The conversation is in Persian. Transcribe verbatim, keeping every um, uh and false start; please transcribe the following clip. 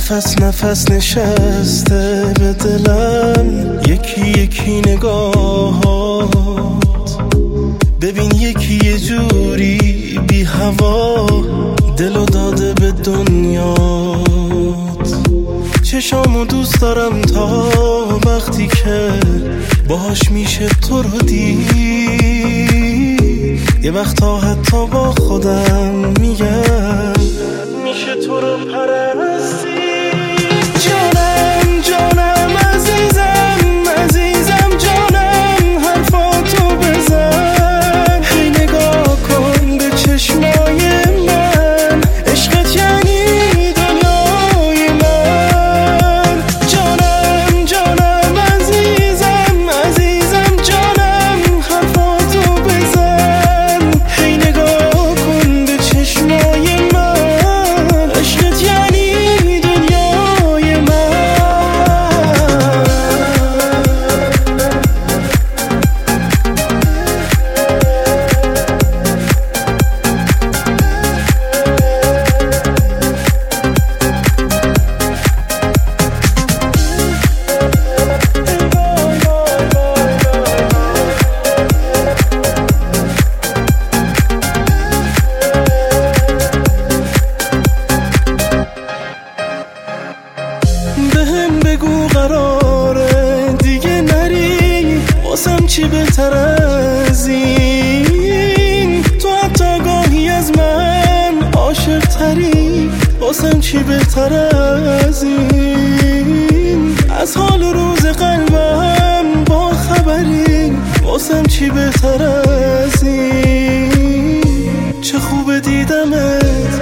نفس نفس نشسته به دلم یکی یکی نگاهات. ببین یکی یه جوری بی هوا دلو داده به دنیات. چشامو دوست دارم تا وقتی که باهاش میشه تو رو دید. یه وقتا حتی با خودم میگم میشه تو رو پرستی. جانم جانم عزیزم عزیزم جانم حرفاتو بزن. هی نگاه کن به چشمای من، عشقت یعنی دنیای من. جانم جانم عزیزم عزیزم جانم حرفاتو بزن. هی نگاه کن به چشمای من، عشقت یعنی دنیای من. بهم بگو قراره دیگه نری، واسم چی بهتر از این؟ تو حتی گاهی از من عاشق تری، واسم چی بهتر از این؟ از حال روز قلبم با خبری، واسم چی بهتر از این؟ چه خوب دیدمت